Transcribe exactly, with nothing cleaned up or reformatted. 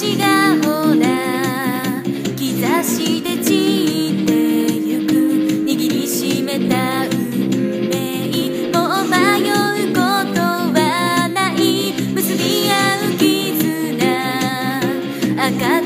ちがほら兆しで散ってゆく握りしめた運命もう迷うことはない結び合う絆赤